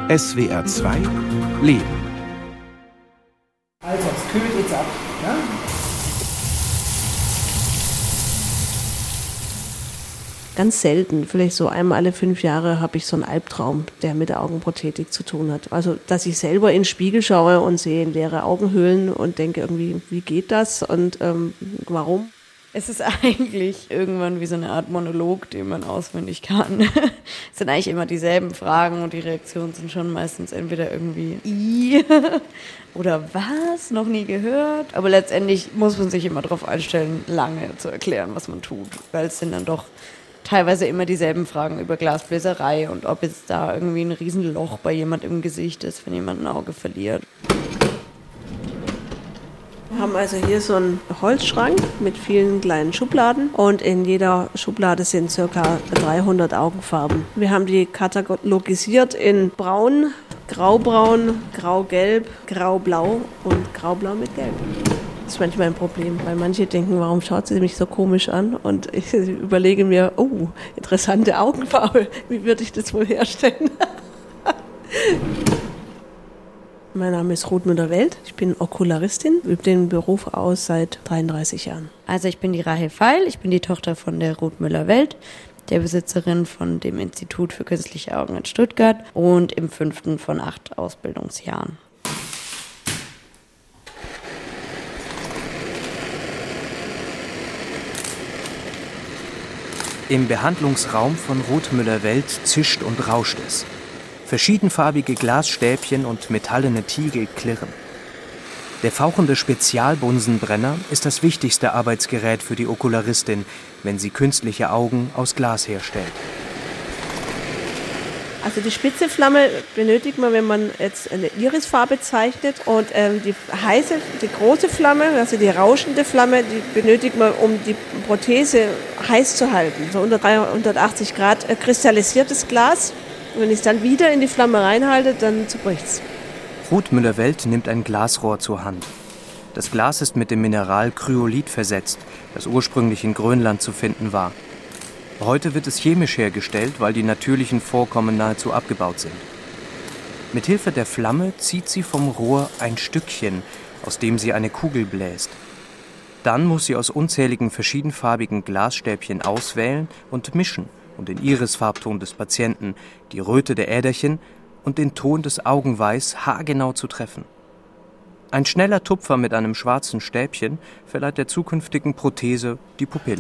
SWR 2 Leben. Also, es kühlt jetzt ab. Ja? Ganz selten, vielleicht so einmal alle 5 Jahre, habe ich so einen Albtraum, der mit der Augenprothetik zu tun hat. Also, dass ich selber in den Spiegel schaue und sehe leere Augenhöhlen und denke irgendwie, wie geht das und warum? Es ist eigentlich irgendwann wie so eine Art Monolog, den man auswendig kann. Es sind eigentlich immer dieselben Fragen und die Reaktionen sind schon meistens entweder irgendwie oder was, noch nie gehört. Aber letztendlich muss man sich immer darauf einstellen, lange zu erklären, was man tut, weil es sind dann doch teilweise immer dieselben Fragen über Glasbläserei und ob jetzt da irgendwie ein Riesenloch bei jemand im Gesicht ist, wenn jemand ein Auge verliert. Wir haben also hier so einen Holzschrank mit vielen kleinen Schubladen und in jeder Schublade sind ca. 300 Augenfarben. Wir haben die katalogisiert in Braun, Graubraun, Graugelb, Graublau und Graublau mit Gelb. Das ist manchmal ein Problem, weil manche denken, warum schaut sie mich so komisch an? Und ich überlege mir, oh, interessante Augenfarbe, wie würde ich das wohl herstellen? Mein Name ist Ruth Müller-Welt, ich bin Okularistin, übe den Beruf aus seit 33 Jahren. Also ich bin die Rahel Feil, ich bin die Tochter von der Ruth Müller-Welt, der Besitzerin von dem Institut für künstliche Augen in Stuttgart und im 5. von 8 Ausbildungsjahren. Im Behandlungsraum von Ruth Müller-Welt zischt und rauscht es. Verschiedenfarbige Glasstäbchen und metallene Tiegel klirren. Der fauchende Spezialbunsenbrenner ist das wichtigste Arbeitsgerät für die Okularistin, wenn sie künstliche Augen aus Glas herstellt. Also die spitze Flamme benötigt man, wenn man jetzt eine Irisfarbe zeichnet, und die große Flamme, also die rauschende Flamme, die benötigt man, um die Prothese heiß zu halten. So unter 380 Grad kristallisiert Glas. Und wenn ich es dann wieder in die Flamme reinhalte, dann zerbricht's. Ruth Müller-Welt nimmt ein Glasrohr zur Hand. Das Glas ist mit dem Mineral Kryolit versetzt, das ursprünglich in Grönland zu finden war. Heute wird es chemisch hergestellt, weil die natürlichen Vorkommen nahezu abgebaut sind. Mit Hilfe der Flamme zieht sie vom Rohr ein Stückchen, aus dem sie eine Kugel bläst. Dann muss sie aus unzähligen verschiedenfarbigen Glasstäbchen auswählen und mischen und den Irisfarbton des Patienten, die Röte der Äderchen und den Ton des Augenweiß haargenau zu treffen. Ein schneller Tupfer mit einem schwarzen Stäbchen verleiht der zukünftigen Prothese die Pupille.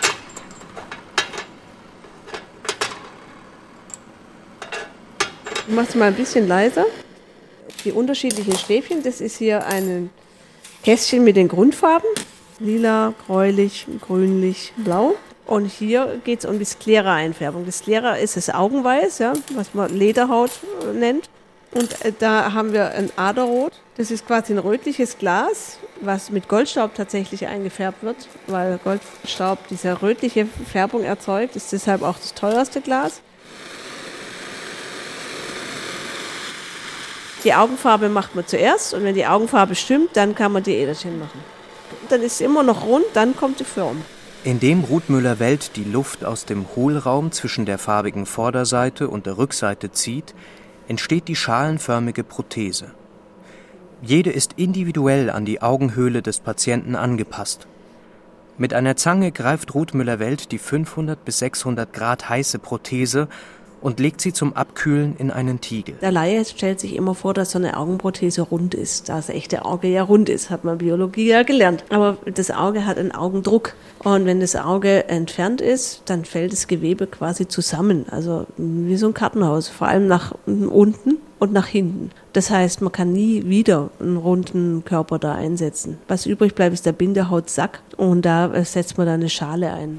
Ich mache es mal ein bisschen leiser. Die unterschiedlichen Stäbchen, das ist hier ein Kästchen mit den Grundfarben. Lila, gräulich, grünlich, blau. Und hier geht es um die Sklera-Einfärbung. Das Sklera ist das Augenweiß, ja, was man Lederhaut nennt. Und da haben wir ein Aderrot. Das ist quasi ein rötliches Glas, was mit Goldstaub tatsächlich eingefärbt wird, weil Goldstaub diese rötliche Färbung erzeugt. Ist deshalb auch das teuerste Glas. Die Augenfarbe macht man zuerst, und wenn die Augenfarbe stimmt, dann kann man die Äderchen machen. Dann ist es immer noch rund, dann kommt die Form. Indem Ruth Müller-Welt die Luft aus dem Hohlraum zwischen der farbigen Vorderseite und der Rückseite zieht, entsteht die schalenförmige Prothese. Jede ist individuell an die Augenhöhle des Patienten angepasst. Mit einer Zange greift Ruth Müller-Welt die 500 bis 600 Grad heiße Prothese und legt sie zum Abkühlen in einen Tiegel. Der Laie stellt sich immer vor, dass so eine Augenprothese rund ist. Da das echte Auge ja rund ist, hat man Biologie ja gelernt. Aber das Auge hat einen Augendruck. Und wenn das Auge entfernt ist, dann fällt das Gewebe quasi zusammen. Also wie so ein Kartenhaus, vor allem nach unten und nach hinten. Das heißt, man kann nie wieder einen runden Körper da einsetzen. Was übrig bleibt, ist der Bindehautsack, und da setzt man dann eine Schale ein.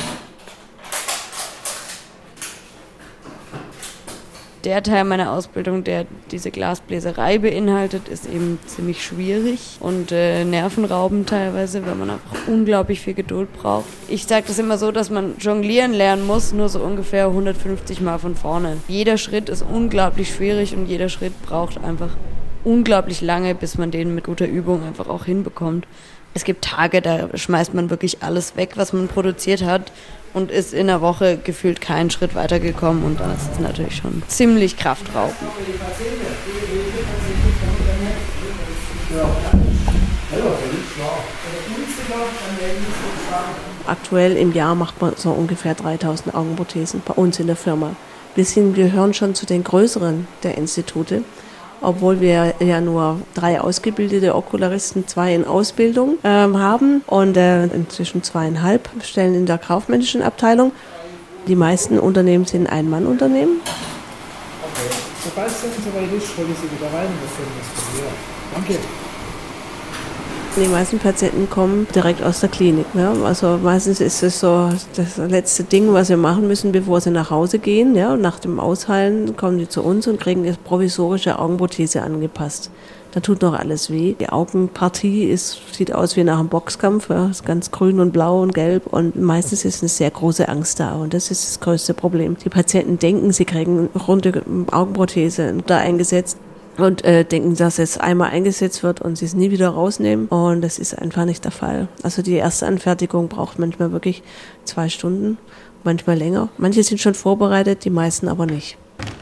Der Teil meiner Ausbildung, der diese Glasbläserei beinhaltet, ist eben ziemlich schwierig und nervenraubend teilweise, weil man einfach unglaublich viel Geduld braucht. Ich sage das immer so, dass man jonglieren lernen muss, nur so ungefähr 150 Mal von vorne. Jeder Schritt ist unglaublich schwierig und jeder Schritt braucht einfach unglaublich lange, bis man den mit guter Übung einfach auch hinbekommt. Es gibt Tage, da schmeißt man wirklich alles weg, was man produziert hat, und ist in der Woche gefühlt keinen Schritt weitergekommen und das ist natürlich schon ziemlich kraftraubend. Aktuell im Jahr macht man so ungefähr 3000 Augenprothesen bei uns in der Firma. Wir gehören schon zu den größeren der Institute, obwohl wir ja nur 3 ausgebildete Okularisten, 2 in Ausbildung haben und inzwischen 2,5 Stellen in der kaufmännischen Abteilung. Die meisten Unternehmen sind Ein-Mann-Unternehmen. Okay. Sobald es soweit ist, hole ich Sie wieder rein. Das ist das von mir. Danke. Die meisten Patienten kommen direkt aus der Klinik. Ne? Also meistens ist es so das letzte Ding, was wir machen müssen, bevor sie nach Hause gehen. Ja? Und nach dem Ausheilen kommen die zu uns und kriegen eine provisorische Augenprothese angepasst. Da tut noch alles weh. Die Augenpartie sieht aus wie nach einem Boxkampf. Ja? Ist ganz grün und blau und gelb. Und meistens ist eine sehr große Angst da. Und das ist das größte Problem. Die Patienten denken, sie kriegen eine runde Augenprothese da eingesetzt. Und denken, dass es einmal eingesetzt wird und sie es nie wieder rausnehmen. Und das ist einfach nicht der Fall. Also die erste Anfertigung braucht manchmal wirklich 2 Stunden, manchmal länger. Manche sind schon vorbereitet, die meisten aber nicht.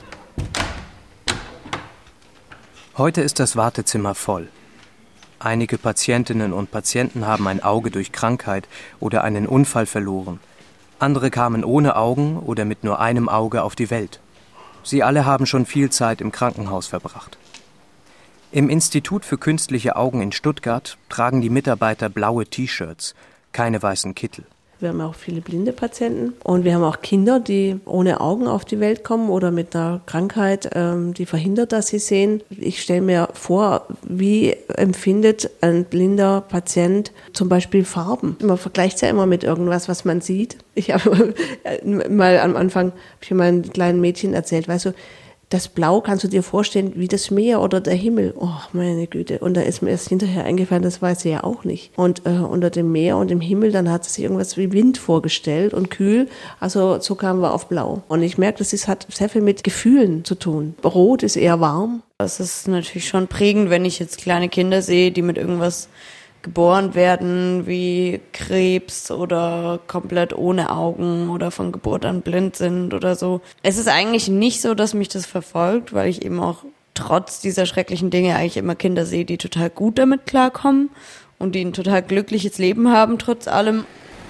Heute ist das Wartezimmer voll. Einige Patientinnen und Patienten haben ein Auge durch Krankheit oder einen Unfall verloren. Andere kamen ohne Augen oder mit nur einem Auge auf die Welt. Sie alle haben schon viel Zeit im Krankenhaus verbracht. Im Institut für künstliche Augen in Stuttgart tragen die Mitarbeiter blaue T-Shirts, keine weißen Kittel. Wir haben auch viele blinde Patienten und wir haben auch Kinder, die ohne Augen auf die Welt kommen oder mit einer Krankheit, die verhindert, dass sie sehen. Ich stelle mir vor, wie empfindet ein blinder Patient zum Beispiel Farben? Man vergleicht es ja immer mit irgendwas, was man sieht. Ich habe mal am Anfang meinen kleinen Mädchen erzählt, weißt du, das Blau kannst du dir vorstellen wie das Meer oder der Himmel. Oh, meine Güte. Und da ist mir erst hinterher eingefallen, das weiß sie ja auch nicht. Und unter dem Meer und dem Himmel, dann hat sie sich irgendwas wie Wind vorgestellt und kühl. Also so kamen wir auf Blau. Und ich merke, hat sehr viel mit Gefühlen zu tun. Rot ist eher warm. Es ist natürlich schon prägend, wenn ich jetzt kleine Kinder sehe, die mit irgendwas geboren werden, wie Krebs oder komplett ohne Augen oder von Geburt an blind sind oder so. Es ist eigentlich nicht so, dass mich das verfolgt, weil ich eben auch trotz dieser schrecklichen Dinge eigentlich immer Kinder sehe, die total gut damit klarkommen und die ein total glückliches Leben haben, trotz allem.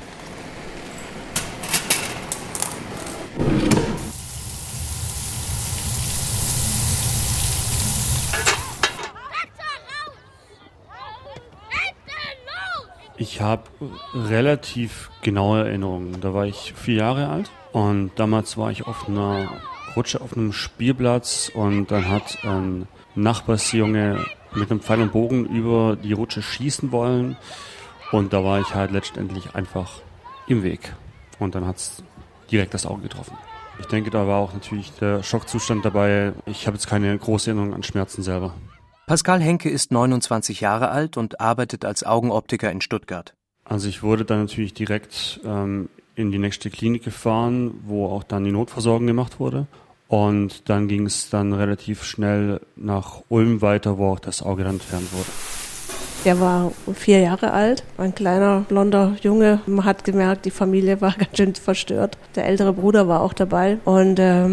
Ich habe relativ genaue Erinnerungen. Da war ich 4 Jahre alt und damals war ich auf einer Rutsche auf einem Spielplatz und dann hat ein Nachbarsjunge mit einem Pfeil und Bogen über die Rutsche schießen wollen und da war ich halt letztendlich einfach im Weg und dann hat es direkt das Auge getroffen. Ich denke, da war auch natürlich der Schockzustand dabei. Ich habe jetzt keine große Erinnerung an Schmerzen selber. Pascal Henke ist 29 Jahre alt und arbeitet als Augenoptiker in Stuttgart. Also ich wurde dann natürlich direkt in die nächste Klinik gefahren, wo auch dann die Notversorgung gemacht wurde. Und dann ging es dann relativ schnell nach Ulm weiter, wo auch das Auge dann entfernt wurde. Der war 4 Jahre alt, ein kleiner, blonder Junge. Man hat gemerkt, die Familie war ganz schön verstört. Der ältere Bruder war auch dabei. Und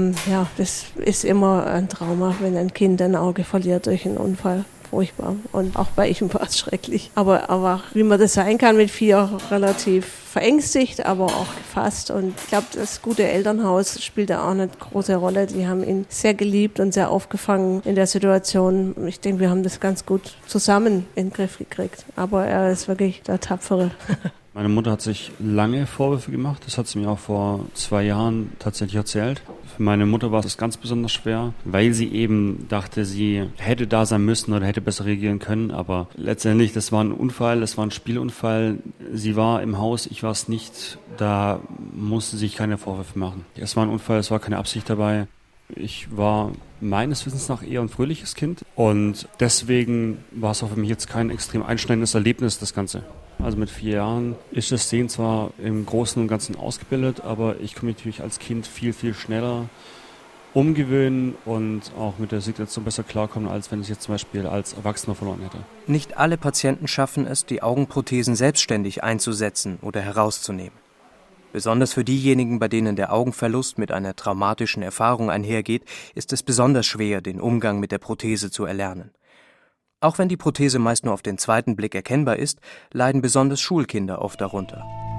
das ist immer ein Trauma, wenn ein Kind ein Auge verliert durch einen Unfall. Furchtbar. Und auch bei ihm war es schrecklich. Aber wie man das sein kann mit 4, relativ verängstigt, aber auch gefasst. Und ich glaube, das gute Elternhaus spielt da auch eine große Rolle. Die haben ihn sehr geliebt und sehr aufgefangen in der Situation. Ich denke, wir haben das ganz gut zusammen in den Griff gekriegt. Aber er ist wirklich der Tapfere. Meine Mutter hat sich lange Vorwürfe gemacht. Das hat sie mir auch vor 2 Jahren tatsächlich erzählt. Für meine Mutter war es ganz besonders schwer, weil sie eben dachte, sie hätte da sein müssen oder hätte besser reagieren können. Aber letztendlich, das war ein Unfall, das war ein Spielunfall. Sie war im Haus, ich war es nicht. Da musste sie sich keine Vorwürfe machen. Es war ein Unfall, es war keine Absicht dabei. Ich war meines Wissens nach eher ein fröhliches Kind. Und deswegen war es auch für mich jetzt kein extrem einschneidendes Erlebnis, das Ganze. Also mit 4 Jahren ist das Sehen zwar im Großen und Ganzen ausgebildet, aber ich kann mich natürlich als Kind viel, viel schneller umgewöhnen und auch mit der Situation besser klarkommen, als wenn ich jetzt zum Beispiel als Erwachsener verloren hätte. Nicht alle Patienten schaffen es, die Augenprothesen selbstständig einzusetzen oder herauszunehmen. Besonders für diejenigen, bei denen der Augenverlust mit einer traumatischen Erfahrung einhergeht, ist es besonders schwer, den Umgang mit der Prothese zu erlernen. Auch wenn die Prothese meist nur auf den zweiten Blick erkennbar ist, leiden besonders Schulkinder oft darunter.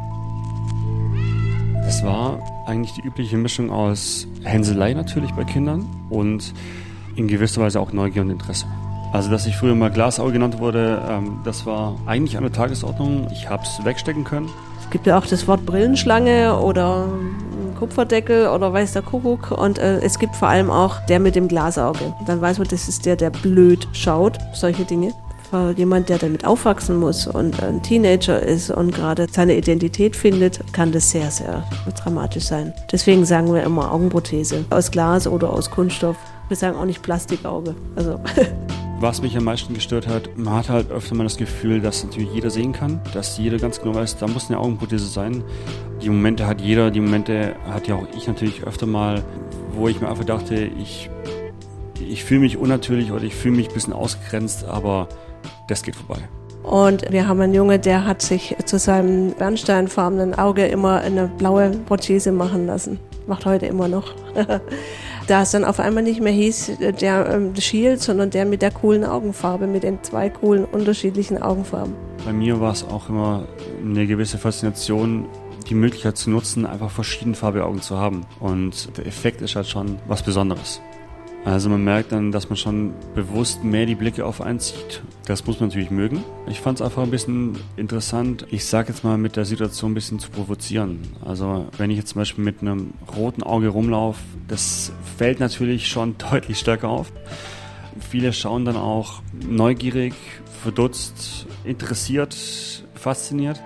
Es war eigentlich die übliche Mischung aus Hänselei natürlich bei Kindern und in gewisser Weise auch Neugier und Interesse. Also, dass ich früher mal Glasauge genannt wurde, das war eigentlich an der Tagesordnung. Ich habe es wegstecken können. Es gibt ja auch das Wort Brillenschlange oder Kupferdeckel oder weiß der Kuckuck. Und es gibt vor allem auch der mit dem Glasauge. Dann weiß man, das ist der blöd schaut, solche Dinge. Für jemand, der damit aufwachsen muss und ein Teenager ist und gerade seine Identität findet, kann das sehr, sehr dramatisch sein. Deswegen sagen wir immer Augenprothese. Aus Glas oder aus Kunststoff. Wir sagen auch nicht Plastikauge. Also Was mich am meisten gestört hat, man hat halt öfter mal das Gefühl, dass natürlich jeder sehen kann, dass jeder ganz genau weiß, da muss eine Augenprothese sein. Die Momente hat jeder, die Momente hat ja auch ich natürlich öfter mal, wo ich mir einfach dachte, ich fühle mich unnatürlich oder ich fühle mich ein bisschen ausgegrenzt, aber das geht vorbei. Und wir haben einen Junge, der hat sich zu seinem bernsteinfarbenen Auge immer eine blaue Prothese machen lassen. Macht heute immer noch. Da es dann auf einmal nicht mehr hieß, der Shield, sondern der mit der coolen Augenfarbe, mit den 2 coolen unterschiedlichen Augenfarben. Bei mir war es auch immer eine gewisse Faszination, die Möglichkeit zu nutzen, einfach verschiedenfarbige Augen zu haben. Und der Effekt ist halt schon was Besonderes. Also man merkt dann, dass man schon bewusst mehr die Blicke auf einen zieht. Das muss man natürlich mögen. Ich fand es einfach ein bisschen interessant, ich sag jetzt mal mit der Situation ein bisschen zu provozieren. Also wenn ich jetzt zum Beispiel mit einem roten Auge rumlaufe, das fällt natürlich schon deutlich stärker auf. Viele schauen dann auch neugierig, verdutzt, interessiert, fasziniert.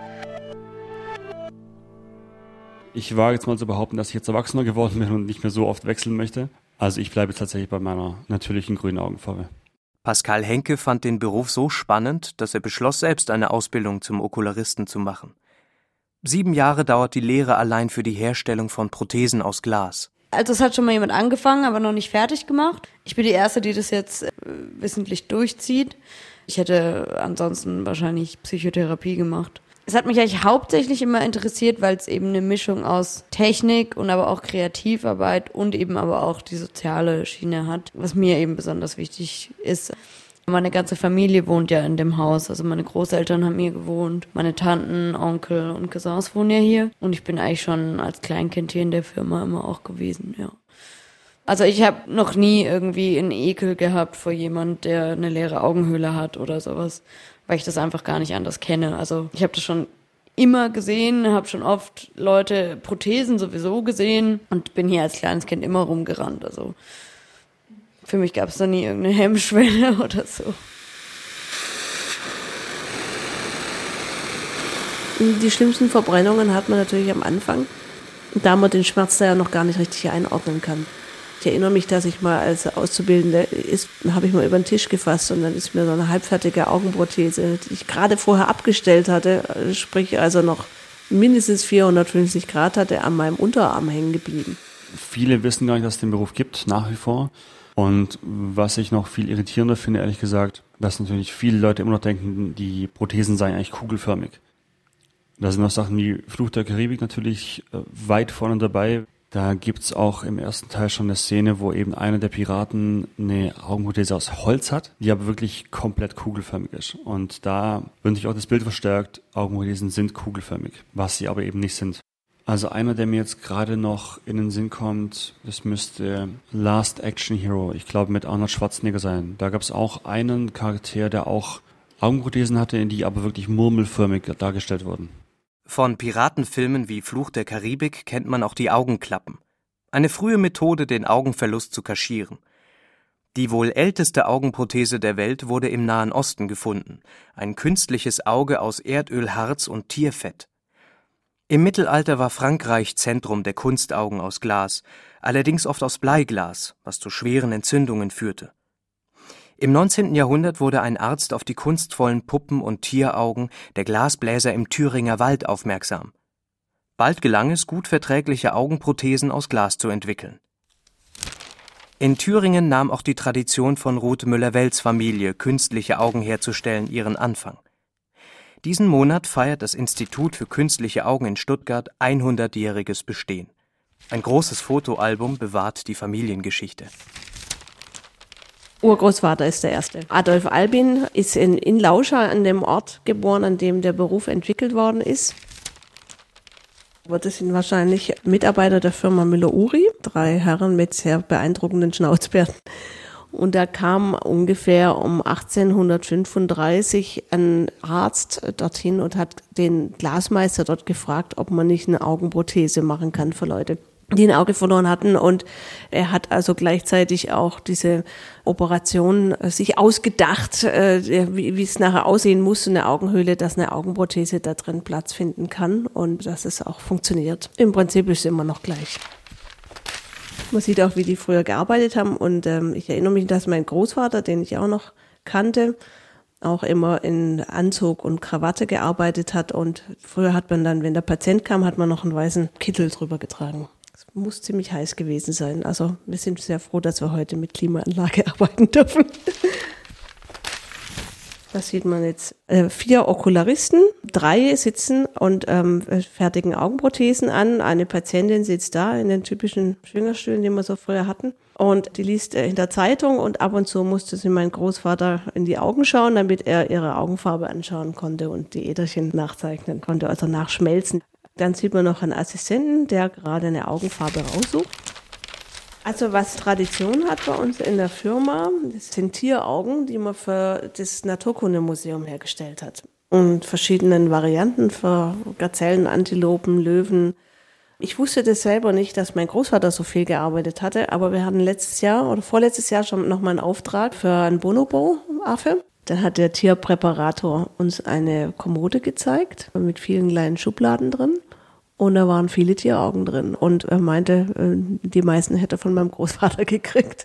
Ich wage jetzt mal zu behaupten, dass ich jetzt erwachsener geworden bin und nicht mehr so oft wechseln möchte. Also ich bleibe tatsächlich bei meiner natürlichen grünen Augenfarbe. Pascal Henke fand den Beruf so spannend, dass er beschloss, selbst eine Ausbildung zum Okularisten zu machen. 7 Jahre dauert die Lehre allein für die Herstellung von Prothesen aus Glas. Also es hat schon mal jemand angefangen, aber noch nicht fertig gemacht. Ich bin die Erste, die das jetzt wissentlich durchzieht. Ich hätte ansonsten wahrscheinlich Psychotherapie gemacht. Es hat mich eigentlich hauptsächlich immer interessiert, weil es eben eine Mischung aus Technik und aber auch Kreativarbeit und eben aber auch die soziale Schiene hat, was mir eben besonders wichtig ist. Meine ganze Familie wohnt ja in dem Haus, also meine Großeltern haben hier gewohnt, meine Tanten, Onkel und Cousins wohnen ja hier und ich bin eigentlich schon als Kleinkind hier in der Firma immer auch gewesen, ja. Also ich habe noch nie irgendwie einen Ekel gehabt vor jemand, der eine leere Augenhöhle hat oder sowas, weil ich das einfach gar nicht anders kenne. Also ich habe das schon immer gesehen, habe schon oft Leute Prothesen sowieso gesehen und bin hier als kleines Kind immer rumgerannt. Also für mich gab es da nie irgendeine Hemmschwelle oder so. Die schlimmsten Verbrennungen hat man natürlich am Anfang, da man den Schmerz da ja noch gar nicht richtig einordnen kann. Ich erinnere mich, dass ich mal als Auszubildende habe ich mal über den Tisch gefasst und dann ist mir so eine halbfertige Augenprothese, die ich gerade vorher abgestellt hatte, sprich also noch mindestens 450 Grad hatte, an meinem Unterarm hängen geblieben. Viele wissen gar nicht, dass es den Beruf gibt, nach wie vor. Und was ich noch viel irritierender finde, ehrlich gesagt, dass natürlich viele Leute immer noch denken, die Prothesen seien eigentlich kugelförmig. Da sind noch Sachen wie Fluch der Karibik natürlich weit vorne dabei. Da gibt's auch im ersten Teil schon eine Szene, wo eben einer der Piraten eine Augenprothese aus Holz hat, die aber wirklich komplett kugelförmig ist. Und da wird sich auch das Bild verstärkt, Augenprothesen sind kugelförmig, was sie aber eben nicht sind. Also einer, der mir jetzt gerade noch in den Sinn kommt, das müsste Last Action Hero, ich glaube mit Arnold Schwarzenegger sein. Da gab's auch einen Charakter, der auch Augenprothesen hatte, die aber wirklich murmelförmig dargestellt wurden. Von Piratenfilmen wie Fluch der Karibik kennt man auch die Augenklappen. Eine frühe Methode, den Augenverlust zu kaschieren. Die wohl älteste Augenprothese der Welt wurde im Nahen Osten gefunden. Ein künstliches Auge aus Erdölharz und Tierfett. Im Mittelalter war Frankreich Zentrum der Kunstaugen aus Glas, allerdings oft aus Bleiglas, was zu schweren Entzündungen führte. Im 19. Jahrhundert wurde ein Arzt auf die kunstvollen Puppen- und Tieraugen der Glasbläser im Thüringer Wald aufmerksam. Bald gelang es, gut verträgliche Augenprothesen aus Glas zu entwickeln. In Thüringen nahm auch die Tradition von Ruth Müller-Wells Familie, künstliche Augen herzustellen, ihren Anfang. Diesen Monat feiert das Institut für künstliche Augen in Stuttgart 100-jähriges Bestehen. Ein großes Fotoalbum bewahrt die Familiengeschichte. Urgroßvater ist der erste. Adolf Albin ist in Lauscha, an dem Ort geboren, an dem der Beruf entwickelt worden ist. Aber das sind wahrscheinlich Mitarbeiter der Firma Müller-Uri, 3 Herren mit sehr beeindruckenden Schnauzbärten. Und da kam ungefähr um 1835 ein Arzt dorthin und hat den Glasmeister dort gefragt, ob man nicht eine Augenprothese machen kann für Leute, die ein Auge verloren hatten. Und er hat also gleichzeitig auch diese Operation sich ausgedacht, wie es nachher aussehen muss in der Augenhöhle, dass eine Augenprothese da drin Platz finden kann und dass es auch funktioniert. Im Prinzip ist es immer noch gleich. Man sieht auch, wie die früher gearbeitet haben. Und ich erinnere mich, dass mein Großvater, den ich auch noch kannte, auch immer in Anzug und Krawatte gearbeitet hat. Und früher hat man dann, wenn der Patient kam, hat man noch einen weißen Kittel drüber getragen. Es muss ziemlich heiß gewesen sein. Also wir sind sehr froh, dass wir heute mit Klimaanlage arbeiten dürfen. Da sieht man jetzt 4 Okularisten, 3 sitzen und fertigen Augenprothesen an. Eine Patientin sitzt da in den typischen Schwingerstühlen, die wir so früher hatten. Und die liest in der Zeitung und ab und zu musste sie meinem Großvater in die Augen schauen, damit er ihre Augenfarbe anschauen konnte und die Äderchen nachzeichnen konnte, also nachschmelzen. Dann sieht man noch einen Assistenten, der gerade eine Augenfarbe raussucht. Also was Tradition hat bei uns in der Firma, das sind Tieraugen, die man für das Naturkundemuseum hergestellt hat. Und verschiedenen Varianten für Gazellen, Antilopen, Löwen. Ich wusste das selber nicht, dass mein Großvater so viel gearbeitet hatte, aber wir hatten letztes Jahr oder vorletztes Jahr schon nochmal einen Auftrag für einen Bonobo-Affe. Dann hat der Tierpräparator uns eine Kommode gezeigt mit vielen kleinen Schubladen drin. Und da waren viele Tieraugen drin. Und er meinte, die meisten hätte er von meinem Großvater gekriegt.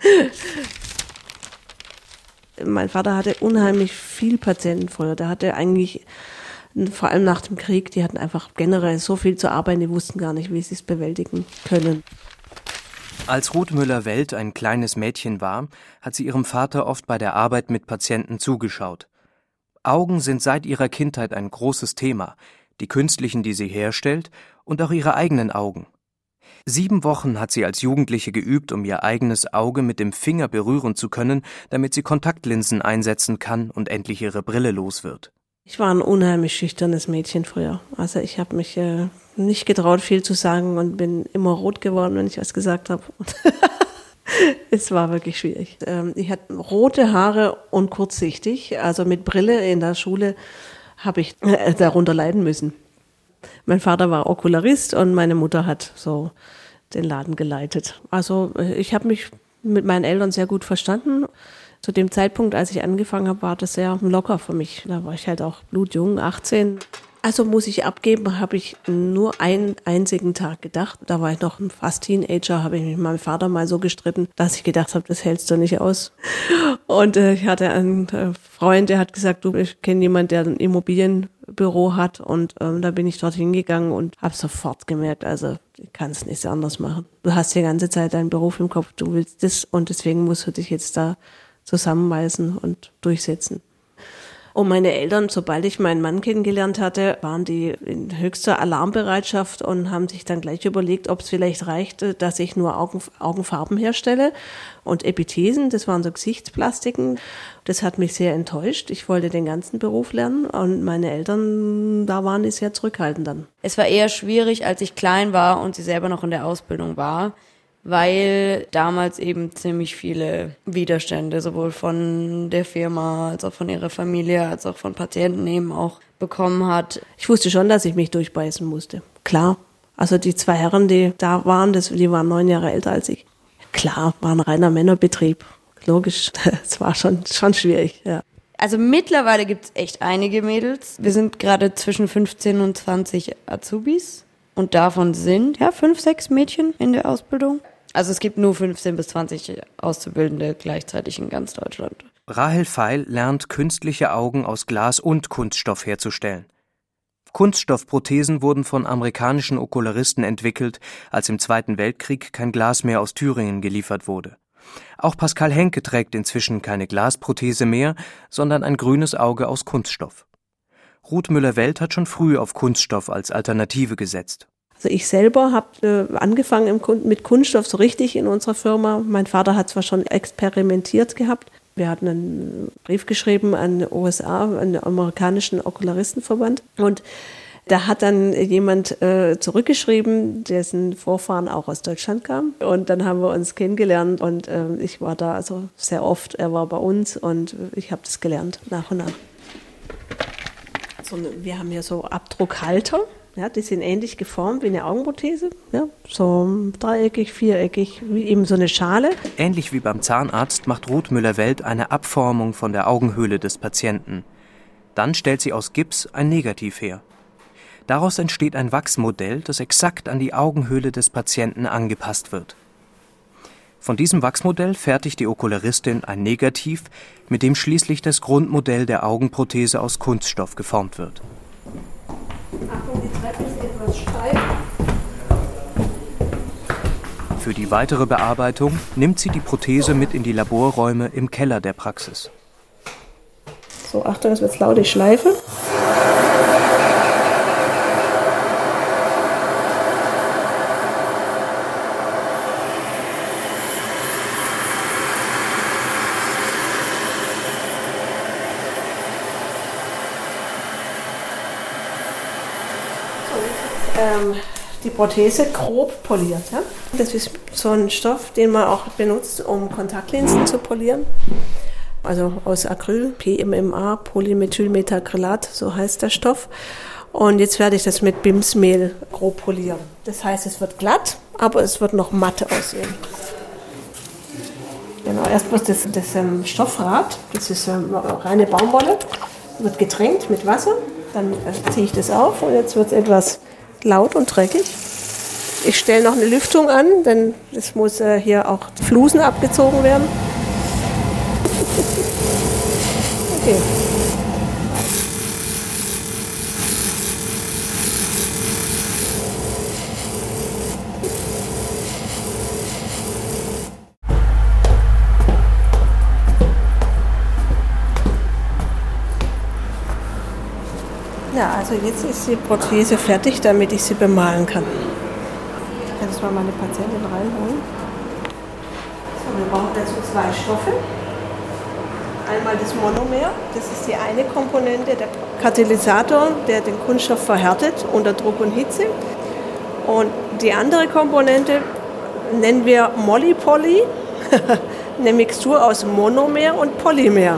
Mein Vater hatte unheimlich viel Patienten früher. Der hatte eigentlich, vor allem nach dem Krieg, die hatten einfach generell so viel zu arbeiten, die wussten gar nicht, wie sie es bewältigen können. Als Ruth Müller-Welt ein kleines Mädchen war, hat sie ihrem Vater oft bei der Arbeit mit Patienten zugeschaut. Augen sind seit ihrer Kindheit ein großes Thema. Die künstlichen, die sie herstellt, und auch ihre eigenen Augen. 7 Wochen hat sie als Jugendliche geübt, um ihr eigenes Auge mit dem Finger berühren zu können, damit sie Kontaktlinsen einsetzen kann und endlich ihre Brille los wird. Ich war ein unheimlich schüchternes Mädchen früher. Also ich habe mich nicht getraut, viel zu sagen und bin immer rot geworden, wenn ich was gesagt habe. Es war wirklich schwierig. Ich hatte rote Haare und kurzsichtig, also mit Brille in der Schule habe ich darunter leiden müssen. Mein Vater war Okularist und meine Mutter hat so den Laden geleitet. Also ich habe mich mit meinen Eltern sehr gut verstanden. Zu dem Zeitpunkt, als ich angefangen habe, war das sehr locker für mich. Da war ich halt auch blutjung, 18. Also muss ich abgeben, habe ich nur einen einzigen Tag gedacht. Da war ich noch fast Teenager, habe ich mich mit meinem Vater mal so gestritten, dass ich gedacht habe, das hältst du nicht aus. Und ich hatte einen Freund, der hat gesagt, du, ich kenne jemanden, der ein Immobilienbüro hat. Und da bin ich dorthin gegangen und habe sofort gemerkt, also ich kann es nicht anders machen. Du hast die ganze Zeit deinen Beruf im Kopf, du willst das und deswegen musst du dich jetzt da zusammenbeißen und durchsetzen. Und meine Eltern, sobald ich meinen Mann kennengelernt hatte, waren die in höchster Alarmbereitschaft und haben sich dann gleich überlegt, ob es vielleicht reicht, dass ich nur Augenfarben herstelle und Epithesen, das waren so Gesichtsplastiken. Das hat mich sehr enttäuscht. Ich wollte den ganzen Beruf lernen und meine Eltern, da waren die sehr zurückhaltend dann. Es war eher schwierig, als ich klein war und sie selber noch in der Ausbildung war, weil damals eben ziemlich viele Widerstände sowohl von der Firma als auch von ihrer Familie als auch von Patienten eben auch bekommen hat. Ich wusste schon, dass ich mich durchbeißen musste. Klar. Also die 2 Herren, die da waren, die waren 9 Jahre älter als ich. Klar, war ein reiner Männerbetrieb. Logisch, es war schon schwierig, ja. Also mittlerweile gibt's echt einige Mädels. Wir sind gerade zwischen 15 und 20 Azubis. Und davon sind 5, 6 Mädchen in der Ausbildung. Also es gibt nur 15 bis 20 Auszubildende gleichzeitig in ganz Deutschland. Rahel Feil lernt, künstliche Augen aus Glas und Kunststoff herzustellen. Kunststoffprothesen wurden von amerikanischen Okularisten entwickelt, als im Zweiten Weltkrieg kein Glas mehr aus Thüringen geliefert wurde. Auch Pascal Henke trägt inzwischen keine Glasprothese mehr, sondern ein grünes Auge aus Kunststoff. Ruth Müller-Welt hat schon früh auf Kunststoff als Alternative gesetzt. Also ich selber habe angefangen mit Kunststoff so richtig in unserer Firma. Mein Vater hat zwar schon experimentiert gehabt. Wir hatten einen Brief geschrieben an die USA, an den amerikanischen Okularistenverband. Und da hat dann jemand zurückgeschrieben, dessen Vorfahren auch aus Deutschland kam. Und dann haben wir uns kennengelernt und ich war da also sehr oft. Er war bei uns und ich habe das gelernt, nach und nach. Also wir haben hier so Abdruckhalter. Ja, die sind ähnlich geformt wie eine Augenprothese. Ja, so dreieckig, viereckig, wie eben so eine Schale. Ähnlich wie beim Zahnarzt macht Ruth Müller-Welt eine Abformung von der Augenhöhle des Patienten. Dann stellt sie aus Gips ein Negativ her. Daraus entsteht ein Wachsmodell, das exakt an die Augenhöhle des Patienten angepasst wird. Von diesem Wachsmodell fertigt die Okularistin ein Negativ, mit dem schließlich das Grundmodell der Augenprothese aus Kunststoff geformt wird. Achtung, die Treppe ist etwas steil. Für die weitere Bearbeitung nimmt sie die Prothese mit in die Laborräume im Keller der Praxis. So, Achtung, es wird laut, die Schleife. Die Prothese grob poliert. Ja? Das ist so ein Stoff, den man auch benutzt, um Kontaktlinsen zu polieren. Also aus Acryl, PMMA, Polymethylmethacrylat, so heißt der Stoff. Und jetzt werde ich das mit Bimsmehl grob polieren. Das heißt, es wird glatt, aber es wird noch matt aussehen. Genau, erst wird das Stoffrad, das ist reine Baumwolle, wird getränkt mit Wasser. Dann ziehe ich das auf und jetzt wird es etwas laut und dreckig. Ich stelle noch eine Lüftung an, denn es muss hier auch Flusen abgezogen werden. Okay. Ja, also jetzt ist die Prothese fertig, damit ich sie bemalen kann. Ich kann jetzt mal meine Patientin reinholen. So, wir brauchen dazu 2 Stoffe. Einmal das Monomer, das ist die eine Komponente, der Katalysator, der den Kunststoff verhärtet unter Druck und Hitze. Und die andere Komponente nennen wir Molly-Poly, eine Mixtur aus Monomer und Polymer.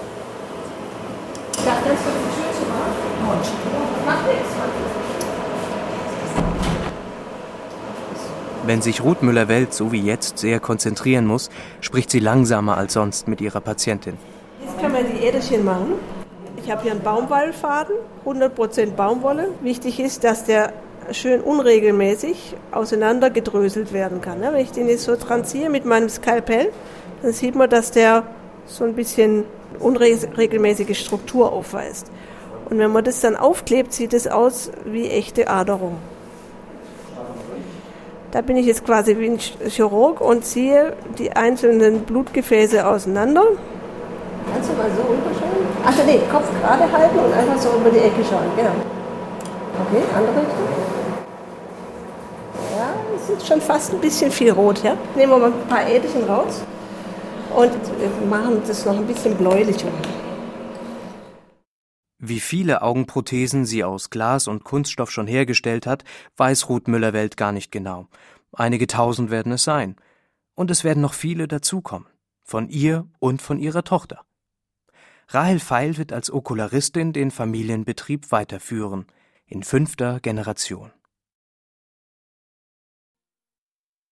Wenn sich Ruth Müller-Welt so wie jetzt sehr konzentrieren muss, spricht sie langsamer als sonst mit ihrer Patientin. Jetzt können wir die Äderchen machen. Ich habe hier einen Baumwollfaden, 100% Baumwolle. Wichtig ist, dass der schön unregelmäßig auseinandergedröselt werden kann. Wenn ich den jetzt so dran ziehe mit meinem Skalpell, dann sieht man, dass der so ein bisschen unregelmäßige Struktur aufweist. Und wenn man das dann aufklebt, sieht es aus wie echte Aderung. Da bin ich jetzt quasi wie ein Chirurg und ziehe die einzelnen Blutgefäße auseinander. Kannst du mal so rüberschauen? Also nee, Kopf gerade halten und einfach so über die Ecke schauen. Genau. Okay, andere Richtung. Ja, es ist schon fast ein bisschen viel rot. Ja? Nehmen wir mal ein paar Äderchen raus und wir machen das noch ein bisschen bläulicher. Wie viele Augenprothesen sie aus Glas und Kunststoff schon hergestellt hat, weiß Ruth Müller-Welt gar nicht genau. Einige tausend werden es sein. Und es werden noch viele dazukommen. Von ihr und von ihrer Tochter. Rahel Feil wird als Okularistin den Familienbetrieb weiterführen. In 5. Generation.